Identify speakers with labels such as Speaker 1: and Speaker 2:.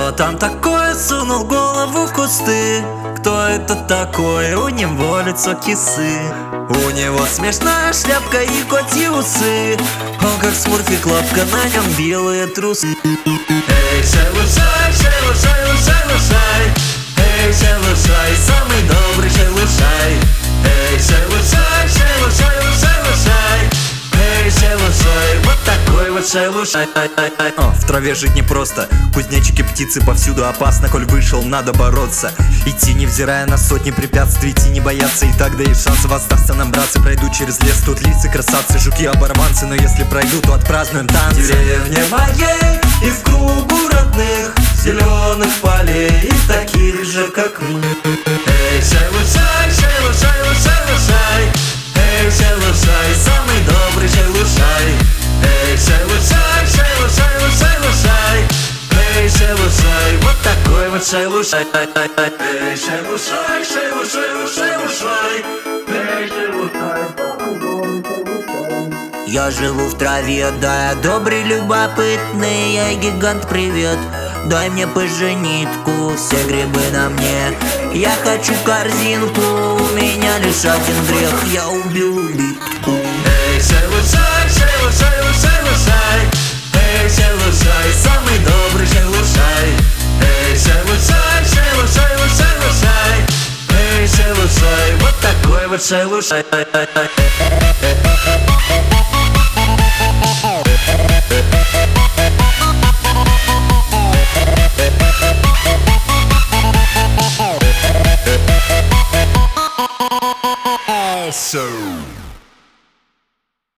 Speaker 1: Что там такое? Сунул голову в кусты. Кто это такой? У него лицо кисы. У него смешная шляпка и котьи усы. Он как смурфик, лапка, на нем белые трусы. Эй, шелушай, шелушай, лушай, лушай. Эй, шелушай, самый добрый шелушай. Эй, шелушай, шелушай, лушай, лушай. Эй, шелушай, вот такой вот шелушай. В траве жить непросто, кузнечики, птицы повсюду опасно. Коль вышел, надо бороться. Идти, невзирая на сотни препятствий, идти не бояться, и так дают шансов остаться нам, братцы. Пройду через лес, тут лисы, красавцы, жуки, оборванцы. Но если пройду, то отпразднуем танцы. В деревне моей и в кругу родных зеленых полей, и таких же, как мы. Эй, шелушай, шелушай, лушай, лушай. Эй, шелушай, самый добрый шелушай. Эй, шелушай, шелушай, лушай, лушай. Эй, шелушай, вот такой вот шелушай. Эй, шелушай, шелушай, лушай, лушай. Эй, шелушай, самый добрый шелушай.
Speaker 2: Я живу в траве, да я добрый, любопытный. Я гигант, привет, дай мне поженитку. Все грибы на мне, я хочу корзинку. У меня лишь один грех, я убил улитку.
Speaker 1: Эй, шелушай, шелушай, лушай, лушай. Эй, шелушай, самый добрый шелушай. Эй, шелушай, шелушай, лушай, лушай. Эй, шелушай, вот такой вот шелушай.
Speaker 3: So